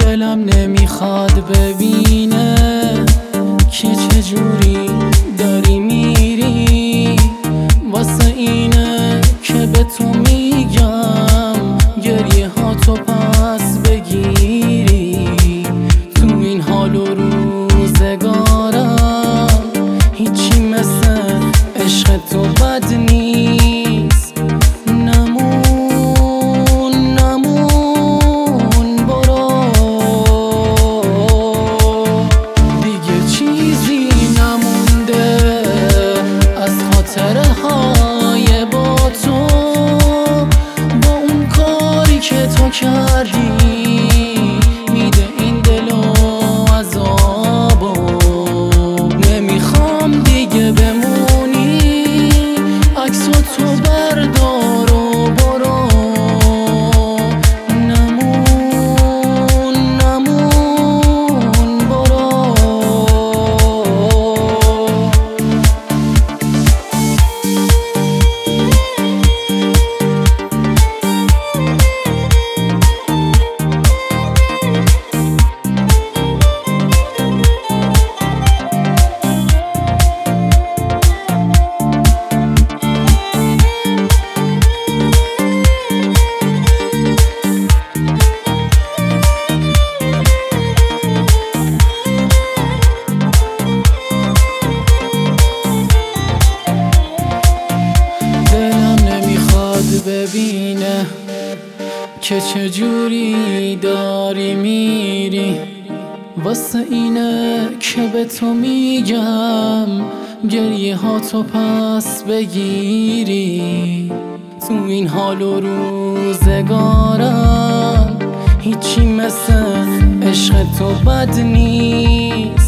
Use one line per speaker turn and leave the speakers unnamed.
دلم نمیخواد ببینه که چجوری داری میری. واسه اینه که به تو میگم گریه ها تو پس بگیری. تو این حال و روزگارم هیچی مثل عشق تو بد نیست. نمون برو دیگه چیزی نمونده از خاطره های با تو. با اون کاری که تو کردی میده این دلو عذابو. نمیخوام دیگه بمونی، عکسو تو بردار و برو. نمون برو. ببینه که چجوری داری میری. واسه اینه که به تو میگم گریه ها تو پس بگیری. تو این حال و روزگارم هیچی مثل عشق تو بد نیست.